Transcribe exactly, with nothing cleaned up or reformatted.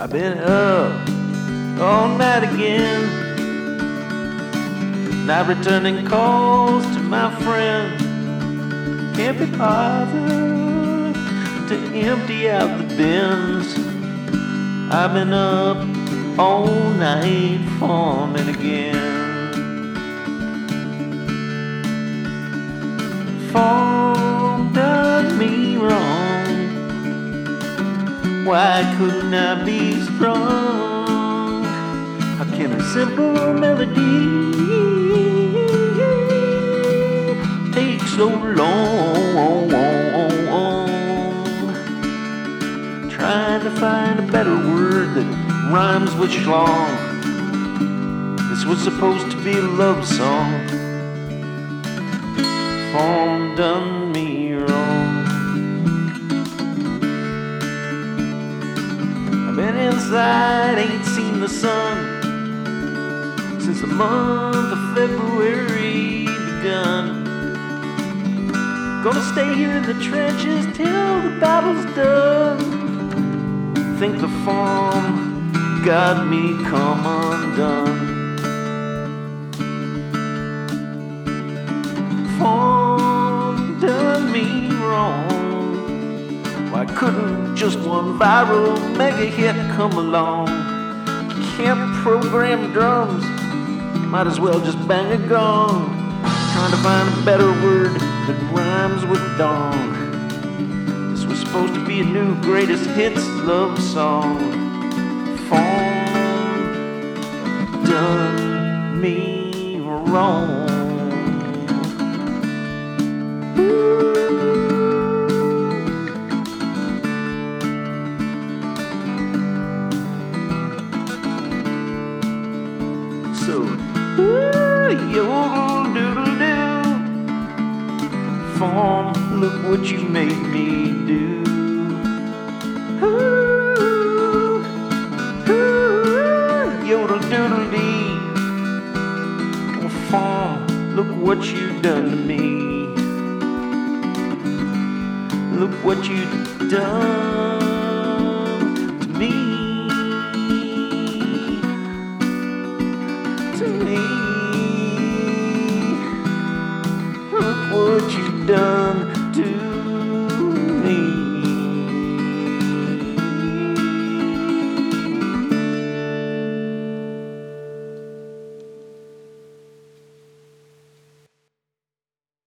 I've been up all night again, not returning calls to my friends. Can't be bothered to empty out the bins. I've been up all night farming again. Farm done me wrong. Why couldn't I be strong? How can a simple melody take so long? Trying to find a better word that rhymes with schlong. This was supposed to be a love song. Farm done me wrong. I've been inside, ain't seen the sun since the month of February begun. Gonna stay here in the trenches till the battle's done. Think the farm got me come undone. Farm done me wrong. Why couldn't just one viral mega hit come along? Can't program drums, might as well just bang a gong. Trying to find a better word that rhymes with dong. This was supposed to be a new greatest hits love song. Farm done me wrong. So, ooh, yodel-doodle-doo. Farm, look what you made me do. Ooh, ooh, yodel-doodle-dee. Oh, farm, look what you done to me. Look what you done to me.